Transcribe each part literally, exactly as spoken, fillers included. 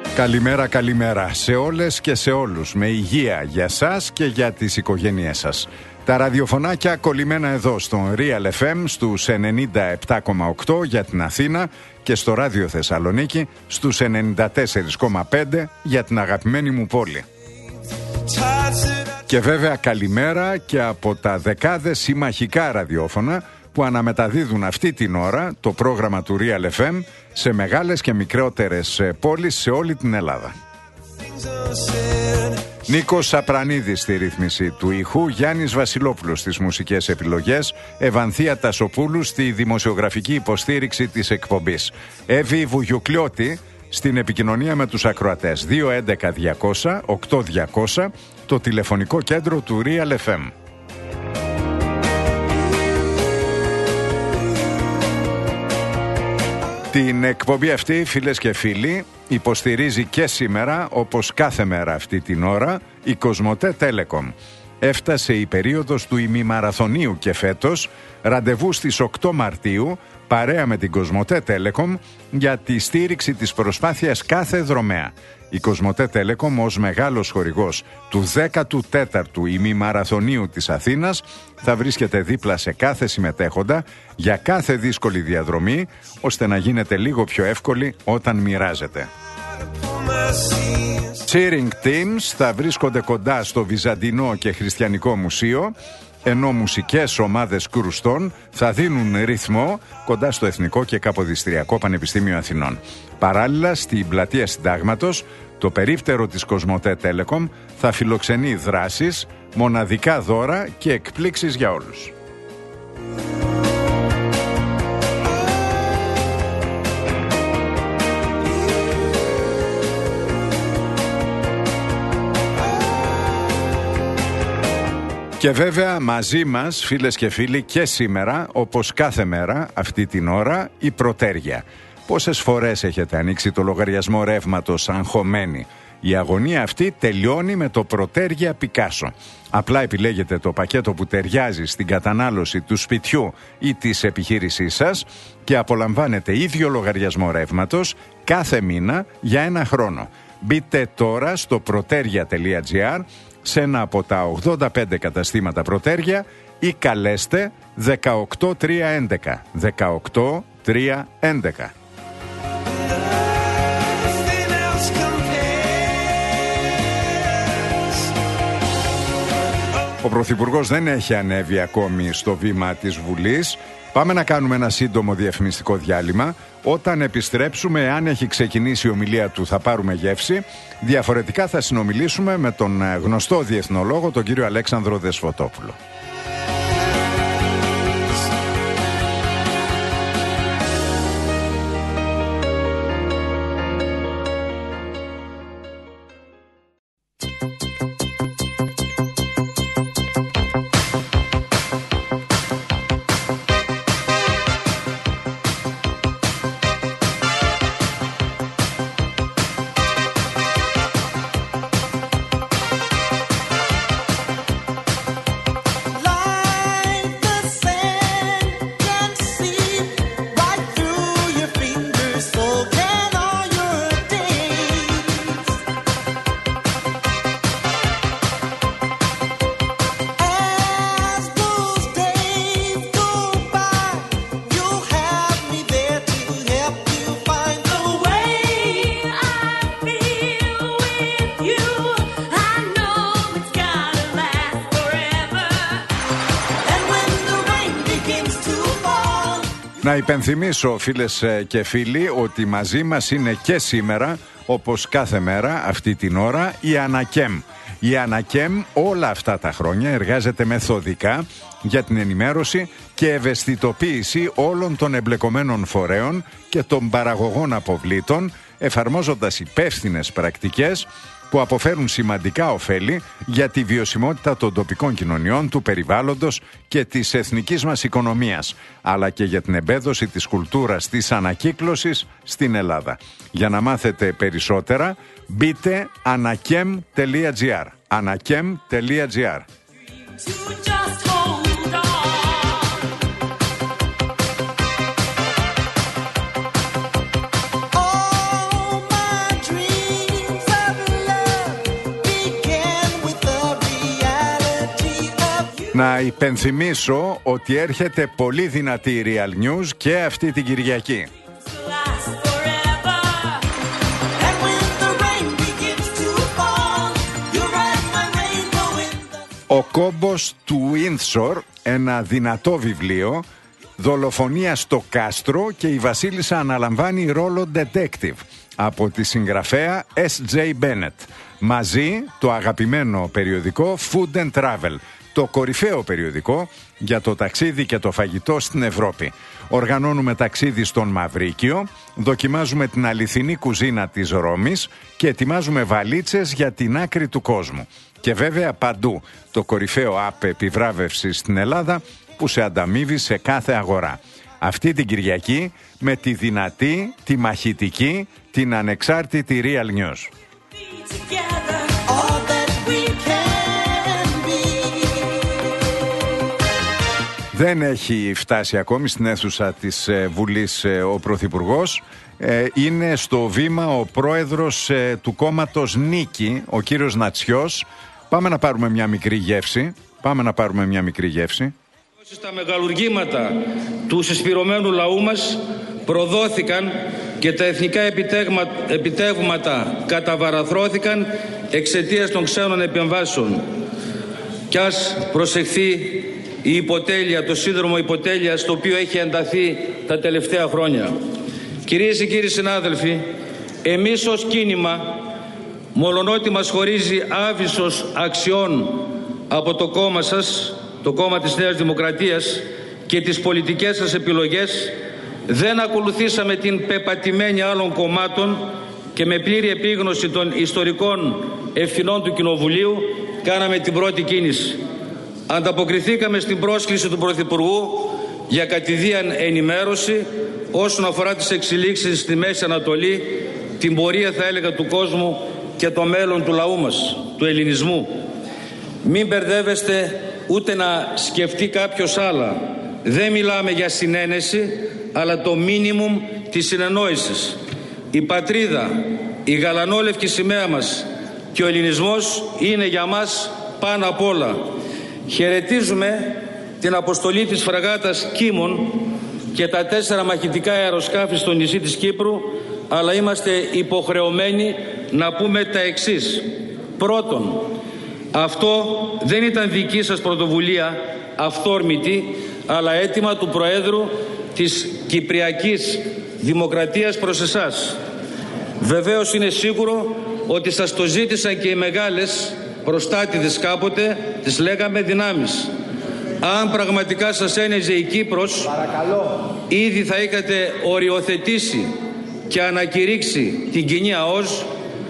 Καλημέρα, καλημέρα σε όλες και σε όλους. Με υγεία για σας και για τις οικογένειές σας. Τα ραδιοφωνάκια κολλημένα εδώ στον Real εφ εμ στους ενενήντα επτά κόμμα οκτώ για την Αθήνα και στο Ράδιο Θεσσαλονίκη στους ενενήντα τέσσερα κόμμα πέντε για την αγαπημένη μου πόλη. Και βέβαια καλημέρα και από τα δεκάδες συμμαχικά ραδιόφωνα που αναμεταδίδουν αυτή την ώρα το πρόγραμμα του Real εφ εμ σε μεγάλες και μικρότερες πόλεις σε όλη την Ελλάδα. Νίκος Σαπρανίδης στη ρύθμιση του ήχου, Γιάννης Βασιλόπουλος στις μουσικές επιλογές, Ευανθία Τασοπούλου στη δημοσιογραφική υποστήριξη της εκπομπής, Εύη Βουγιουκλιώτη στην επικοινωνία με τους ακροατές. Δύο έντεκα διακόσια οκτώ διακόσια το τηλεφωνικό κέντρο του Real εφ εμ. Την εκπομπή αυτή, φίλες και φίλοι, υποστηρίζει και σήμερα, όπως κάθε μέρα αυτή την ώρα, η Κοσμοτέ Telecom. Έφτασε η περίοδος του ημιμαραθωνίου και φέτος, ραντεβού στις οκτώ Μαρτίου, παρέα με την Κοσμοτέ Telecom, για τη στήριξη της προσπάθειας κάθε δρομέα. Η Κοσμοτέ Telecom ως μεγάλος χορηγός του δέκατου τέταρτου ημιμαραθωνίου της Αθήνας θα βρίσκεται δίπλα σε κάθε συμμετέχοντα για κάθε δύσκολη διαδρομή, ώστε να γίνεται λίγο πιο εύκολη όταν μοιράζεται. Cheering Teams θα βρίσκονται κοντά στο Βυζαντινό και Χριστιανικό Μουσείο, ενώ μουσικές ομάδες κρουστών θα δίνουν ρυθμό κοντά στο Εθνικό και Καποδιστριακό Πανεπιστήμιο Αθηνών. Παράλληλα, στην Πλατεία Συντάγματος, το περίπτερο της Κοσμοτέ Telecom θα φιλοξενεί δράσεις, μοναδικά δώρα και εκπλήξεις για όλους. Και βέβαια μαζί μας, φίλες και φίλοι, και σήμερα, όπως κάθε μέρα αυτή την ώρα, η Πρωτέρια. Πόσες φορές έχετε ανοίξει το λογαριασμό ρεύματος αγχωμένοι? Η αγωνία αυτή τελειώνει με το Πρωτέρια Πικάσο. Απλά επιλέγετε το πακέτο που ταιριάζει στην κατανάλωση του σπιτιού ή της επιχείρησής σας και απολαμβάνετε ίδιο λογαριασμό ρεύματος κάθε μήνα για ένα χρόνο. Μπείτε τώρα στο proteria τελεία gr, σε ένα από τα ογδόντα πέντε καταστήματα Πρωτέρια, ή καλέστε δεκαοκτώ τρία έντεκα. δεκαοκτώ τρία έντεκα. Ο Πρωθυπουργός δεν έχει ανέβει ακόμη στο βήμα της Βουλής. Πάμε να κάνουμε ένα σύντομο διαφημιστικό διάλειμμα. Όταν επιστρέψουμε, αν έχει ξεκινήσει η ομιλία του, θα πάρουμε γεύση. Διαφορετικά θα συνομιλήσουμε με τον γνωστό διεθνολόγο, τον κύριο Αλέξανδρο Δεσποτόπουλο. Να υπενθυμίσω, φίλες και φίλοι, ότι μαζί μας είναι και σήμερα, όπως κάθε μέρα αυτή την ώρα, η Ανακέμ. Η Ανακέμ όλα αυτά τα χρόνια εργάζεται μεθοδικά για την ενημέρωση και ευαισθητοποίηση όλων των εμπλεκομένων φορέων και των παραγωγών αποβλήτων, εφαρμόζοντας υπεύθυνες πρακτικές που αποφέρουν σημαντικά ωφέλη για τη βιωσιμότητα των τοπικών κοινωνιών, του περιβάλλοντος και της εθνικής μας οικονομίας, αλλά και για την εμπέδωση της κουλτούρας της ανακύκλωσης στην Ελλάδα. Για να μάθετε περισσότερα, μπείτε ανακέμ τελεία gr. ανακέμ τελεία gr. All my dreams Να υπενθυμίσω ότι έρχεται πολύ δυνατή Real News και αυτή την Κυριακή. Ο κόμπος του Windsor, ένα δυνατό βιβλίο, δολοφονία στο Κάστρο και η Βασίλισσα αναλαμβάνει ρόλο detective, από τη συγγραφέα Ες Τζέι Bennett. Μαζί το αγαπημένο περιοδικό Food and Travel, το κορυφαίο περιοδικό για το ταξίδι και το φαγητό στην Ευρώπη. Οργανώνουμε ταξίδι στον Μαυρίκιο, δοκιμάζουμε την αληθινή κουζίνα της Ρώμης και ετοιμάζουμε βαλίτσες για την άκρη του κόσμου. Και βέβαια παντού το κορυφαίο app επιβράβευσης στην Ελλάδα που σε ανταμείβει σε κάθε αγορά. Αυτή την Κυριακή με τη δυνατή, τη μαχητική, την ανεξάρτητη Real News. Δεν έχει φτάσει ακόμη στην αίθουσα της Βουλής ο Πρωθυπουργός. Είναι στο βήμα ο πρόεδρος του κόμματος Νίκη, ο κύριος Νατσιός. Πάμε να πάρουμε μια μικρή γεύση. Πάμε να πάρουμε μια μικρή γεύση. Τα μεγαλουργήματα του συσπηρωμένου λαού μας προδόθηκαν και τα εθνικά επιτεύγματα καταβαραθρώθηκαν εξαιτίας των ξένων επεμβάσεων. Κι ας προσεχθεί η υποτέλεια, το σύνδρομο υποτέλειας, το οποίο έχει ενταθεί τα τελευταία χρόνια. Κυρίες και κύριοι συνάδελφοι, εμείς ως κίνημα, μολονότι μας χωρίζει άβυσσος αξιών από το κόμμα σας, το κόμμα της Νέας Δημοκρατίας, και τις πολιτικές σας επιλογές, δεν ακολουθήσαμε την πεπατημένη άλλων κομμάτων και με πλήρη επίγνωση των ιστορικών ευθυνών του Κοινοβουλίου κάναμε την πρώτη κίνηση. Ανταποκριθήκαμε στην πρόσκληση του Πρωθυπουργού για κατηδίαν ενημέρωση όσον αφορά τις εξελίξεις στη Μέση Ανατολή, την πορεία, θα έλεγα, του κόσμου και το μέλλον του λαού μας, του ελληνισμού. Μην μπερδεύεστε ούτε να σκεφτεί κάποιος άλλα. Δεν μιλάμε για συνένεση, αλλά το μίνιμουμ της συνεννόησης. Η πατρίδα, η γαλανόλευκη σημαία μας και ο ελληνισμός είναι για μας πάνω απ' όλα. Χαιρετίζουμε την αποστολή της φραγάτας Κίμων και τα τέσσερα μαχητικά αεροσκάφη στο νησί της Κύπρου, αλλά είμαστε υποχρεωμένοι να πούμε τα εξής. Πρώτον, αυτό δεν ήταν δική σας πρωτοβουλία αυθόρμητη, αλλά αίτημα του Προέδρου της Κυπριακής Δημοκρατίας προς εσάς. Βεβαίως είναι σίγουρο ότι σας το ζήτησαν και οι μεγάλες προστάτηδες κάποτε, τις λέγαμε δυνάμεις. Αν πραγματικά σας ένιζε η Κύπρος, παρακαλώ, ήδη θα είχατε οριοθετήσει και ανακηρύξει την κοινή ΑΟΣ,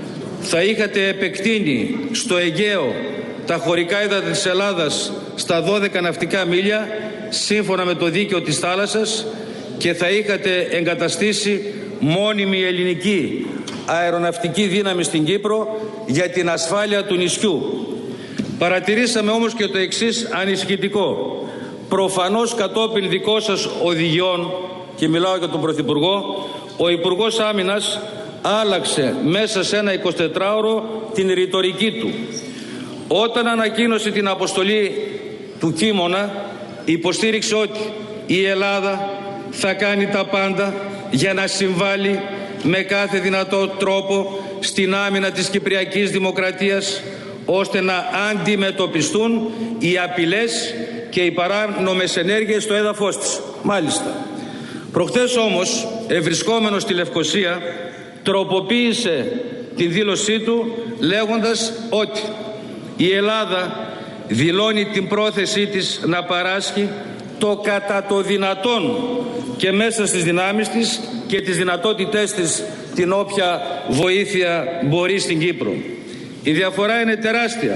θα είχατε επεκτείνει στο Αιγαίο τα χωρικά ύδατα της Ελλάδας στα δώδεκα ναυτικά μίλια σύμφωνα με το δίκαιο της θάλασσας και θα είχατε εγκαταστήσει μόνιμη ελληνική αεροναυτική δύναμη στην Κύπρο για την ασφάλεια του νησιού. Παρατηρήσαμε όμως και το εξής ανησυχητικό. Προφανώς κατόπιν δικών σας οδηγιών, και μιλάω για τον Πρωθυπουργό, ο Υπουργός Άμυνας άλλαξε μέσα σε ένα εικοσιτετράωρο την ρητορική του. Όταν ανακοίνωσε την αποστολή του Κίμωνα, υποστήριξε ότι η Ελλάδα θα κάνει τα πάντα για να συμβάλλει με κάθε δυνατό τρόπο στην άμυνα της Κυπριακής Δημοκρατίας, ώστε να αντιμετωπιστούν οι απειλές και οι παράνομες ενέργειες στο έδαφος της. Μάλιστα. Προχτές όμως, ευρισκόμενος στη Λευκοσία, τροποποίησε τη δήλωσή του λέγοντας ότι η Ελλάδα δηλώνει την πρόθεσή της να παράσχει το κατά το δυνατόν και μέσα στις δυνάμεις της και τις δυνατότητές της την όποια βοήθεια μπορεί στην Κύπρο. Η διαφορά είναι τεράστια.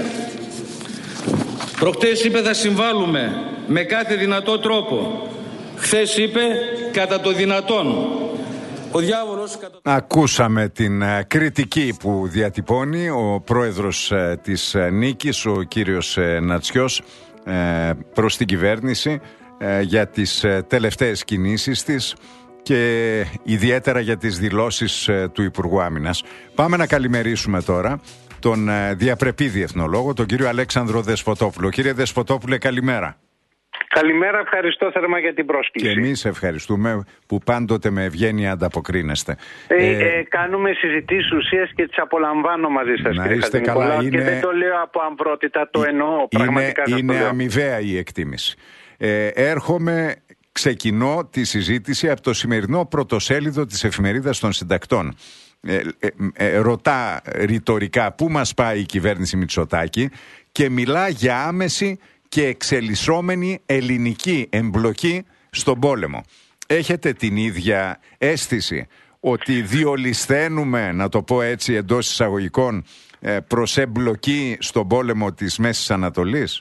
Προχτές είπε θα συμβάλλουμε με κάθε δυνατό τρόπο. Χθες είπε κατά το δυνατόν. Ο διάβολος... Ακούσαμε την uh, κριτική που διατυπώνει ο πρόεδρος uh, της uh, Νίκης, ο κύριος uh, Νατσιός, uh, προς την κυβέρνηση uh, για τις uh, τελευταίες κινήσεις της και ιδιαίτερα για τις δηλώσεις του Υπουργού Άμυνας. Πάμε να καλημερίσουμε τώρα τον διαπρεπή διεθνολόγο, τον κύριο Αλέξανδρο Δεσποτόπουλο. Κύριε Δεσποτόπουλε, καλημέρα. Καλημέρα, ευχαριστώ θερμά για την πρόσκληση. Και εμείς ευχαριστούμε που πάντοτε με ευγένεια ανταποκρίνεστε. Ε, ε, ε, κάνουμε συζητήσεις ουσίας και τις απολαμβάνω μαζί σας, να κύριε είστε καλά, είναι... και δεν το λέω από αμβρότητα, το εννοώ πραγματικά. Είναι, είναι το αμοιβαία η εκτίμηση. Ε, έρχομαι, ξεκινώ τη συζήτηση από το σημερινό πρωτοσέλιδο της Εφημερίδας των Συντακτών. Ε, ε, ε, ρωτά ρητορικά πού μας πάει η κυβέρνηση Μητσοτάκη και μιλά για άμεση και εξελισσόμενη ελληνική εμπλοκή στον πόλεμο. Έχετε την ίδια αίσθηση ότι διολυσθαίνουμε, να το πω έτσι εντός εισαγωγικών, προς εμπλοκή στον πόλεμο της Μέσης Ανατολής?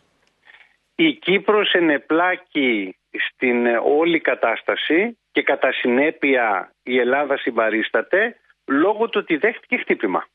Η Κύπρος ενεπλάκει στην όλη κατάσταση και κατά συνέπεια η Ελλάδα συμπαρίσταται λόγω του ότι δέχτηκε χτύπημα.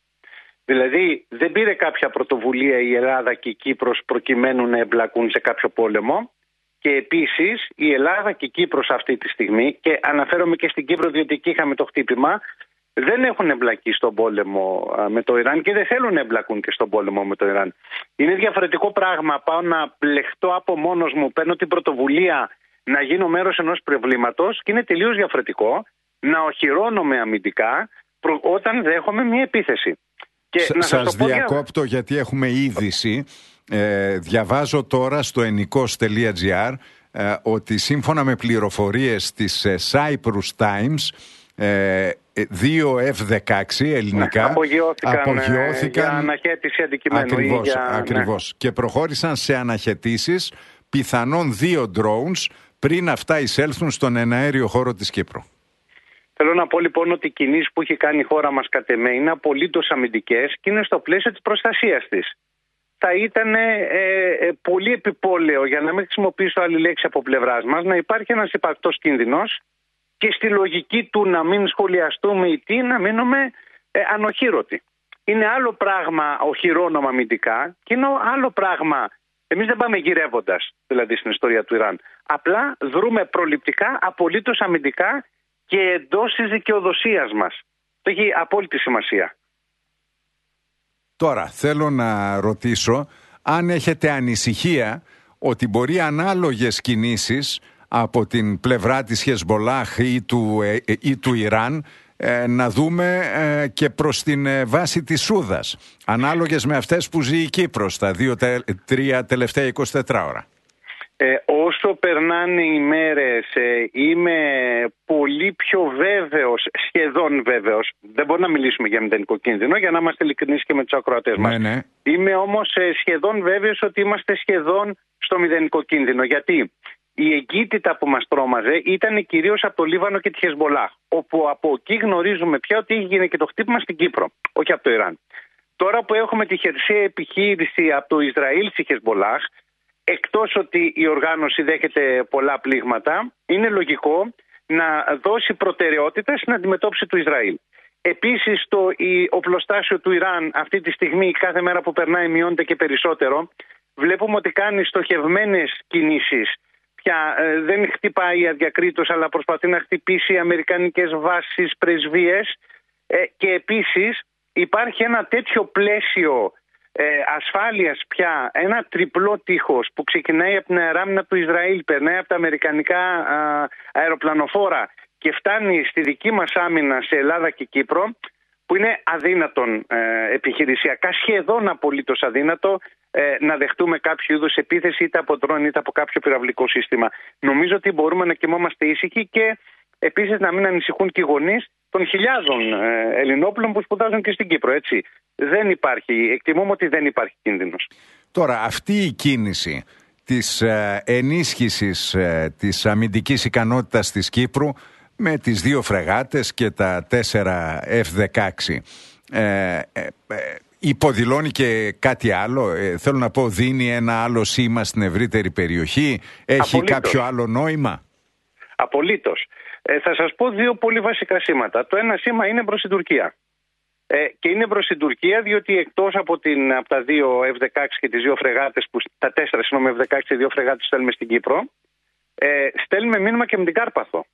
Δηλαδή δεν πήρε κάποια πρωτοβουλία η Ελλάδα και η Κύπρος προκειμένου να εμπλακούν σε κάποιο πόλεμο, και επίσης η Ελλάδα και η Κύπρος αυτή τη στιγμή, και αναφέρομαι και στην Κύπρο διότι εκεί είχαμε το χτύπημα, δεν έχουν εμπλακεί στον πόλεμο με το Ιράν και δεν θέλουν να εμπλακούν και στον πόλεμο με το Ιράν. Είναι διαφορετικό πράγμα πάω να πλεχτώ από μόνος μου, παίρνω την πρωτοβουλία να γίνω μέρος ενός προβλήματος, και είναι τελείως διαφορετικό να οχυρώνομαι αμυντικά όταν δέχομαι μια επίθεση. Και Σ, να σας, σας διακόπτω για... γιατί έχουμε είδηση. Ε, διαβάζω τώρα στο ενικός τελεία τζι άρ ε, ότι σύμφωνα με πληροφορίες της ε, Cyprus Times, ε, δύο εφ δεκαέξι ελληνικά απογειώθηκαν, απογειώθηκαν για αναχέτηση αντικειμένου. Ακριβώς, για... ακριβώς. Ναι. Και προχώρησαν σε αναχαιτήσεις πιθανόν δύο drones πριν αυτά εισέλθουν στον εναέριο χώρο της Κύπρου. Θέλω να πω λοιπόν ότι οι κινήσεις που έχει κάνει η χώρα μας κατ' εμέ είναι απολύτως αμυντικές και είναι στο πλαίσιο της προστασίας της. Θα ήταν ε, ε, πολύ επιπόλαιο, για να μην χρησιμοποιήσω άλλη λέξη από πλευράς μας, να υπάρχει ένας υπαρκτός κίνδυνος και στη λογική του να μην σχολιαστούμε ή τι, να μείνουμε ε, ανοχήρωτοι. Είναι άλλο πράγμα οχυρώνομαι αμυντικά και είναι άλλο πράγμα. Εμείς δεν πάμε γυρεύοντας, δηλαδή στην ιστορία του Ιράν. Απλά δρούμε προληπτικά, απολύτως αμυντικά και εντός της δικαιοδοσίας μας. Το έχει απόλυτη σημασία. Τώρα θέλω να ρωτήσω αν έχετε ανησυχία ότι μπορεί ανάλογες κινήσεις από την πλευρά της Χεσμολάχ ή του, ε, ή του Ιράν ε, να δούμε ε, και προς την ε, βάση της Σούδας, ανάλογες με αυτές που ζει η Κύπρος τα δύο, τε, τρία τελευταία εικοσιτέσσερις ώρα. Ε, όσο περνάνε οι μέρες ε, είμαι πολύ πιο βέβαιος, σχεδόν βέβαιος, δεν μπορούμε να μιλήσουμε για μηδενικό κίνδυνο για να είμαστε ειλικρινείς και με τους ακροατές μας. Ναι, ναι. Είμαι όμως ε, σχεδόν βέβαιος ότι είμαστε σχεδόν στο μηδενικό κίνδυνο. Γιατί η εγκύτητα που μας τρόμαζε ήταν κυρίως από το Λίβανο και τη Χεσμολάχ, όπου από εκεί γνωρίζουμε πια ότι έχει γίνει και το χτύπημα στην Κύπρο, όχι από το Ιράν. Τώρα που έχουμε τη χερσαία επιχείρηση από το Ισραήλ στη Χεσμολάχ, εκτός ότι η οργάνωση δέχεται πολλά πλήγματα, είναι λογικό να δώσει προτεραιότητα στην αντιμετώπιση του Ισραήλ. Επίσης, το η οπλοστάσιο του Ιράν αυτή τη στιγμή, κάθε μέρα που περνάει, μειώνεται και περισσότερο. Βλέπουμε ότι κάνει στοχευμένες κινήσεις. Πια ε, δεν χτυπάει αδιακρίτως, αλλά προσπαθεί να χτυπήσει αμερικανικές βάσεις, πρεσβείες. Ε, και επίσης υπάρχει ένα τέτοιο πλαίσιο Ε, ασφάλειας πια, ένα τριπλό τείχος που ξεκινάει από την αεράμινα του Ισραήλ, περνάει από τα αμερικανικά α, αεροπλανοφόρα και φτάνει στη δική μας άμυνα σε Ελλάδα και Κύπρο, που είναι αδύνατον ε, επιχειρησιακά, σχεδόν απολύτως αδύνατο ε, να δεχτούμε κάποιο είδους επίθεση είτε από ντρόν είτε από κάποιο πυραυλικό σύστημα. Νομίζω ότι μπορούμε να κοιμόμαστε ήσυχοι και επίσης να μην ανησυχούν και οι γονείς των χιλιάδων ε, Ελληνόπουλων που σπουδάζουν και στην Κύπρο, έτσι. Δεν υπάρχει, εκτιμούμε ότι δεν υπάρχει κίνδυνος. Τώρα, αυτή η κίνηση της ε, ενίσχυσης ε, της αμυντικής ικανότητας της Κύπρου με τις δύο φρεγάτες και τα τέσσερα εφ δεκαέξι ε, ε, ε, υποδηλώνει και κάτι άλλο, ε, θέλω να πω δίνει ένα άλλο σήμα στην ευρύτερη περιοχή, έχει Απολύτως. κάποιο άλλο νόημα? Απολύτως. Ε, θα σας πω δύο πολύ βασικά σήματα. Το ένα σήμα είναι προς την Τουρκία. Ε, και είναι προς την Τουρκία διότι εκτός από, την, από τα δύο εφ δεκαέξι και τις δύο φρεγάτες, που, τα τέσσερα συγγνώμη εφ δεκαέξι και δύο φρεγάτες που στέλνουμε στην Κύπρο, ε, στέλνουμε μήνυμα και με την Κάρπαθο.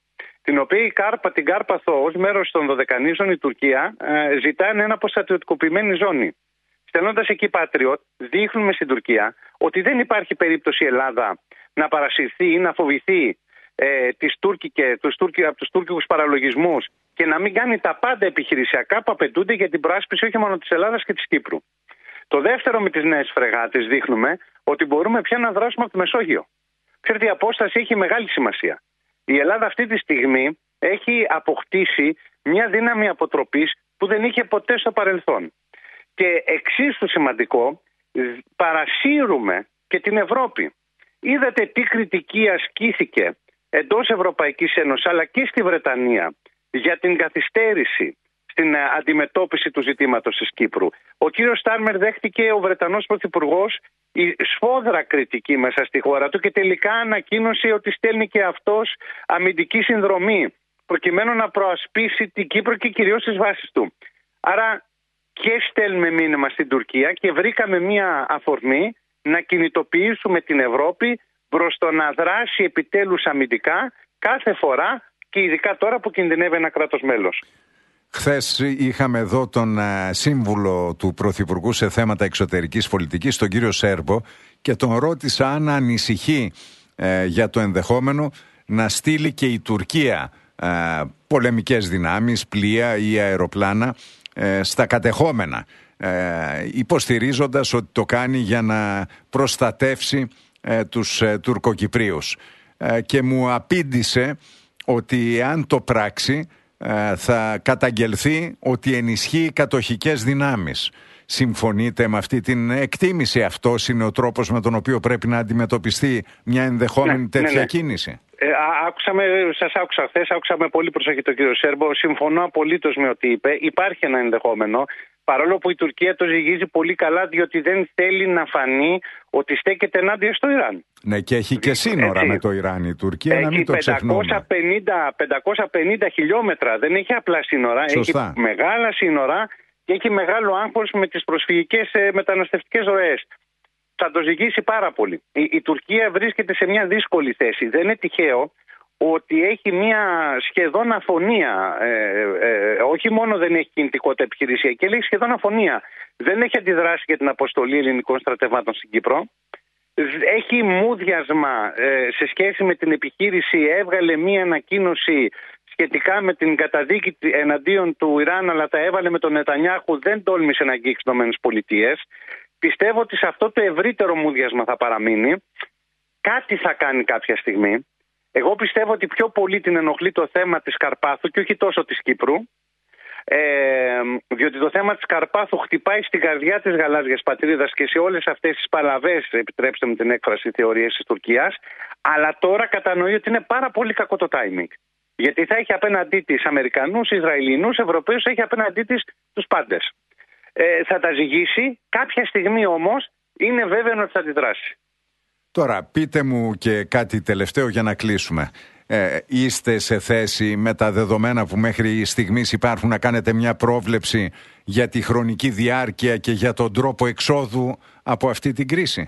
την οποία η Κάρπα, την Κάρπαθο ως μέρος των Δωδεκανήσων, η Τουρκία ε, ζητάνε ένα αποστρατιωτικοποιημένη ζώνη. Στέλνοντας εκεί Patriot, δείχνουμε στην Τουρκία ότι δεν υπάρχει περίπτωση η Ελλάδα να παρασυρθεί ή να φοβηθεί ε, τις Τούρκικες, τους Τούρκοι, από τους τουρκικούς παραλογισμούς και να μην κάνει τα πάντα επιχειρησιακά που απαιτούνται για την προάσπιση όχι μόνο της Ελλάδας και της Κύπρου. Το δεύτερο, με τις νέες φρεγάτες δείχνουμε ότι μπορούμε πια να δράσουμε από τη Μεσόγειο. Ξέρετε, η απόσταση έχει μεγάλη σημασία. Η Ελλάδα αυτή τη στιγμή έχει αποκτήσει μια δύναμη αποτροπής που δεν είχε ποτέ στο παρελθόν. Και εξίσου σημαντικό, παρασύρουμε και την Ευρώπη. Είδατε τι κριτική ασκήθηκε εντός Ευρωπαϊκής Ένωσης αλλά και στη Βρετανία για την καθυστέρηση στην αντιμετώπιση του ζητήματος της Κύπρου. Ο κύριος Στάρμερ δέχτηκε, ο Βρετανός Πρωθυπουργός, η σφόδρα κριτική μέσα στη χώρα του και τελικά ανακοίνωσε ότι στέλνει και αυτός αμυντική συνδρομή προκειμένου να προασπίσει την Κύπρο και κυρίως τις βάσεις του. Άρα και στέλνουμε μήνυμα στην Τουρκία και βρήκαμε μία αφορμή να κινητοποιήσουμε την Ευρώπη προς το να δράσει επιτέλους αμυντικά κάθε φορά και ειδικά τώρα που κινδυνεύει ένα κράτος μέλος. Χθες είχαμε εδώ τον uh, σύμβουλο του Πρωθυπουργού σε θέματα εξωτερικής πολιτικής, τον κύριο Σέρβο, και τον ρώτησα αν ανησυχεί uh, για το ενδεχόμενο να στείλει και η Τουρκία uh, πολεμικές δυνάμεις, πλοία ή αεροπλάνα uh, στα κατεχόμενα, uh, υποστηρίζοντας ότι το κάνει για να προστατεύσει uh, τους uh, Τουρκοκυπρίους. Uh, και μου απήντησε ότι αν το πράξει θα καταγγελθεί ότι ενισχύει κατοχικές δυνάμεις. Συμφωνείτε με αυτή την εκτίμηση? Αυτός είναι ο τρόπος με τον οποίο πρέπει να αντιμετωπιστεί μια ενδεχόμενη ναι, τέτοια ναι, ναι. κίνηση? Ε, άκουσα με, σας άκουσα χθες, άκουσα με πολύ προσοχή τον κύριο Σέρμπο. Συμφωνώ απολύτως με ό,τι είπε. Υπάρχει ένα ενδεχόμενο. Παρόλο που η Τουρκία το ζυγίζει πολύ καλά, διότι δεν θέλει να φανεί ότι στέκεται ενάντια στο Ιράν. Ναι, και έχει και σύνορα Έτσι. με το Ιράν η Τουρκία, έχει να μην το ξεχνούμε. πεντακόσια πενήντα χιλιόμετρα, δεν έχει απλά σύνορα. Σωστά. Έχει μεγάλα σύνορα και έχει μεγάλο άγχος με τις προσφυγικές μεταναστευτικές ροές. Θα το ζυγίσει πάρα πολύ. Η, η Τουρκία βρίσκεται σε μια δύσκολη θέση. Δεν είναι τυχαίο ότι έχει μια σχεδόν αφωνία, ε, ε, όχι μόνο δεν έχει κινητικότητα επιχειρησιακή, αλλά έχει σχεδόν αφωνία. Δεν έχει αντιδράσει για την αποστολή ελληνικών στρατευμάτων στην Κύπρο. Έχει μούδιασμα ε, σε σχέση με την επιχείρηση, έβγαλε μια ανακοίνωση σχετικά με την καταδίκη εναντίον του Ιράν, αλλά τα έβαλε με τον Νετανιάχου, δεν τόλμησε να αγγίξει τις ΗΠΑ. Πιστεύω ότι σε αυτό το ευρύτερο μούδιασμα θα παραμείνει. Κάτι θα κάνει κάποια στιγμή. Εγώ πιστεύω ότι πιο πολύ την ενοχλεί το θέμα της Καρπάθου και όχι τόσο της Κύπρου. Ε, διότι το θέμα της Καρπάθου χτυπάει στην καρδιά της γαλάζιας πατρίδας και σε όλες αυτές τις παλαβές, επιτρέψτε μου την έκφραση, θεωρίες της Τουρκίας. Αλλά τώρα κατανοεί ότι είναι πάρα πολύ κακό το timing. Γιατί θα έχει απέναντί της Αμερικανούς, Ισραηλινούς, Ευρωπαίους, έχει απέναντί της τους πάντες. Ε, θα τα ζυγίσει. Κάποια στιγμή όμως είναι βέβαιο ότι θα αντιδράσει. Τώρα πείτε μου και κάτι τελευταίο για να κλείσουμε. Ε, είστε σε θέση με τα δεδομένα που μέχρι στιγμής υπάρχουν να κάνετε μια πρόβλεψη για τη χρονική διάρκεια και για τον τρόπο εξόδου από αυτή την κρίση?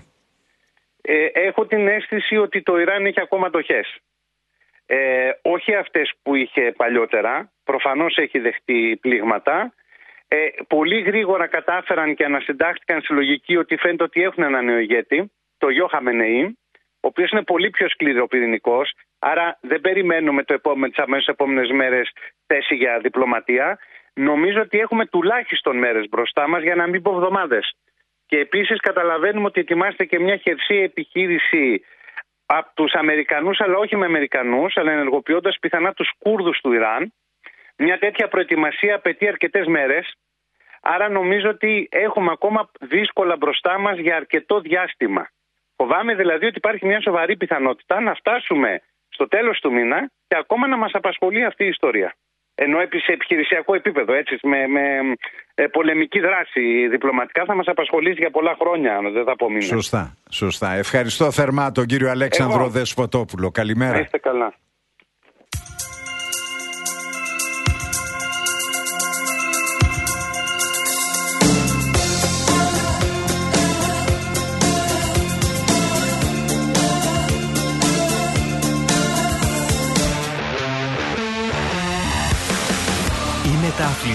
Ε, έχω την αίσθηση ότι το Ιράν έχει ακόμα αντοχές. Ε, όχι αυτές που είχε παλιότερα. Προφανώς έχει δεχτεί πλήγματα. Ε, πολύ γρήγορα κατάφεραν και ανασυντάχθηκαν στη λογική ότι φαίνεται ότι έχουν ένα νέο ηγέτη, το Γιο Χαμενεή, ο οποίος είναι πολύ πιο σκληροπυρηνικός, άρα δεν περιμένουμε το επόμενο, τις αμέσως επόμενες μέρες θέση για διπλωματία. Νομίζω ότι έχουμε τουλάχιστον μέρες μπροστά μας, για να μην πω εβδομάδες. Και επίσης καταλαβαίνουμε ότι ετοιμάζεται και μια χερσαία επιχείρηση από τους Αμερικανούς, αλλά όχι με Αμερικανούς, αλλά ενεργοποιώντας πιθανά τους Κούρδους του Ιράν. Μια τέτοια προετοιμασία απαιτεί αρκετές μέρες. Άρα νομίζω ότι έχουμε ακόμα δύσκολα μπροστά μας για αρκετό διάστημα. Φοβάμαι δηλαδή ότι υπάρχει μια σοβαρή πιθανότητα να φτάσουμε στο τέλος του μήνα και ακόμα να μας απασχολεί αυτή η ιστορία. Ενώ σε επιχειρησιακό επίπεδο, έτσι, με, με ε, πολεμική δράση διπλωματικά θα μας απασχολήσει για πολλά χρόνια, δεν θα πω μήνες. Σωστά, σωστά. Ευχαριστώ θερμά τον κύριο Αλέξανδρο Εγώ. Δεσποτόπουλο. Καλημέρα. Να είστε καλά.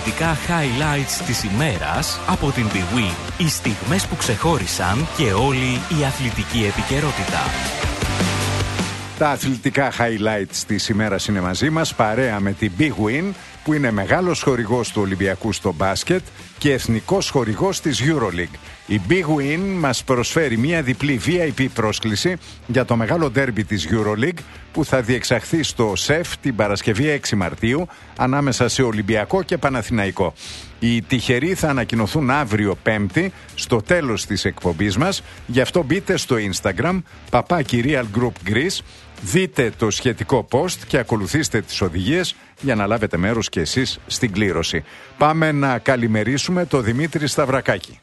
αθλητικά highlights της ημέρας από την Big Win. Οι στιγμές που ξεχώρισαν και όλη η αθλητική επικαιρότητα. Τα αθλητικά highlights της ημέρας είναι μαζί μας, παρέα με την Big Win, που είναι μεγάλος χορηγός του Ολυμπιακού στο μπάσκετ και εθνικός χορηγός της EuroLeague. Η Big Win μας προσφέρει μια διπλή βι άι πι πρόσκληση για το μεγάλο ντέρμπι της EuroLeague που θα διεξαχθεί στο ΣΕΦ την Παρασκευή έξι Μαρτίου ανάμεσα σε Ολυμπιακό και Παναθηναϊκό. Οι τυχεροί θα ανακοινωθούν αύριο Πέμπτη στο τέλος της εκπομπής μας, γι' αυτό μπείτε στο Instagram παπάκι Real Group Greece, δείτε το σχετικό post και ακολουθήστε τις οδηγίες για να λάβετε μέρος και εσείς στην κλήρωση. Πάμε να καλημερίσουμε το Δημήτρη Σταυρακάκη.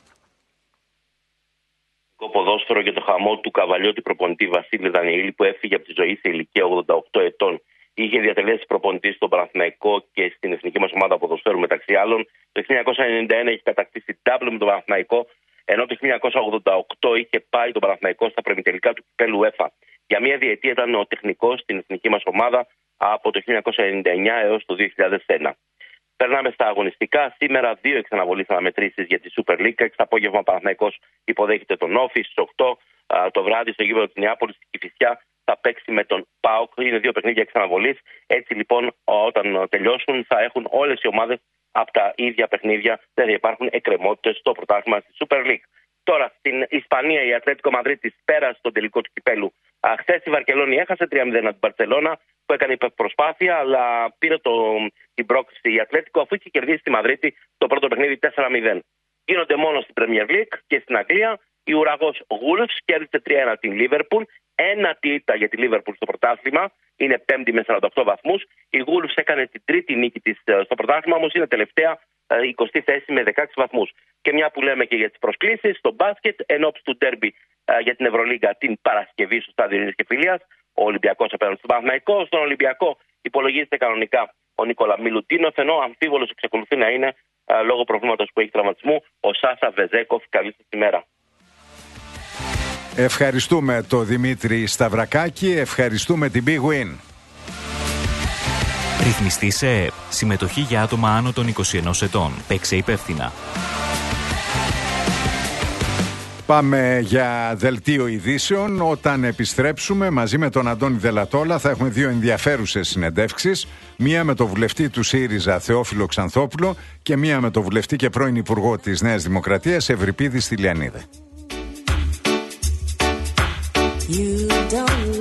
Το ποδόσφαιρο και το χαμό του καβαλιώτη προπονητή Βασίλη Δανιήλη, που έφυγε από τη ζωή σε ηλικία ογδόντα οκτώ ετών. Είχε διατελέσει προπονητή στον Παναθηναϊκό και στην εθνική μας ομάδα ποδοσφαίρου μεταξύ άλλων. Το χίλια εννιακόσια ενενήντα ένα είχε κατακτήσει ντάμπλ με τον Παναθηναϊκό, ενώ το χίλια εννιακόσια ογδόντα οκτώ είχε πάει τον Παναθηναϊκό στα προημιτελικά του κυπέλου UEFA. Για μία διετία ήταν ο τεχνικός στην εθνική μας ομάδα από το χίλια εννιακόσια ενενήντα εννιά έως το δύο χιλιάδες ένα. Περνάμε στα αγωνιστικά. Σήμερα δύο εξαναβολείς αναμετρήσεις για τη Super League. Έξι το απόγευμα ο Παναθηναϊκός υποδέχεται τον Όφη. Στις οκτώ το βράδυ στο γήπεδο της Νεάπολης στη Κηφισιά θα παίξει με τον ΠΑΟΚ. Είναι δύο παιχνίδια εξαναβολής. Έτσι λοιπόν, όταν τελειώσουν, θα έχουν όλες οι ομάδες από τα ίδια παιχνίδια. Δεν θα υπάρχουν εκκρεμότητες στο πρωτάθλημα στη Super League. Τώρα στην Ισπανία η Ατλέτικο Μαδρίτης πέρασε τον τελικό του κυπέλου. Χθες η Βαρκελόνη έχασε τρία μηδέν από την Μπαρσελόνα, που έκανε προσπάθεια, αλλά πήρε το, την πρόκληση η Ατλέτικο, αφού είχε κερδίσει τη Μαδρίτη το πρώτο παιχνίδι τέσσερα μηδέν. Γίνονται μόνο στην Premier League και στην Αγγλία. Η ουραγός Wolves κέρδισε τρία ένα την Liverpool. Ένα τίτα για τη Liverpool στο πρωτάθλημα. Είναι πέμπτη με σαράντα οκτώ βαθμούς. Η Wolves έκανε την τρίτη νίκη της στο πρωτάθλημα, όμως είναι τελευταία εικοστή θέση με δεκαέξι βαθμούς. Και μια που λέμε και για τις προσκλήσεις στο μπάσκετ, ενόψει του ντέρμπι για την Ευρωλίγκα την Παρασκευή στο στάδιο Ειρήνης και Φιλίας, ο Ολυμπιακός απέναντι στον Παναθηναϊκό. Στον Ολυμπιακό υπολογίζεται κανονικά ο Νίκολα Μιλουτίνοφ, ενώ αμφίβολος εξακολουθεί να είναι λόγω προβλήματος που έχει τραυματισμού ο Σάσα Βεζέκοφ. Καλή σας ημέρα. Ευχαριστούμε το Δημήτρη Σταυρακάκη, ευχαριστούμε την Big Win. Ρυθμιστή σε ΕΕΠ. Συμμετοχή για άτομα άνω των είκοσι ενός ετών. Παίξε υπεύθυνα. Πάμε για δελτίο ειδήσεων. Όταν επιστρέψουμε μαζί με τον Αντώνη Δελατόλα θα έχουμε δύο ενδιαφέρουσες συνεντεύξεις. Μία με τον βουλευτή του ΣΥΡΙΖΑ Θεόφιλο Ξανθόπουλο και μία με τον βουλευτή και πρώην Υπουργό της Νέας Δημοκρατίας Ευρυπίδη Στυλιανίδη. You don't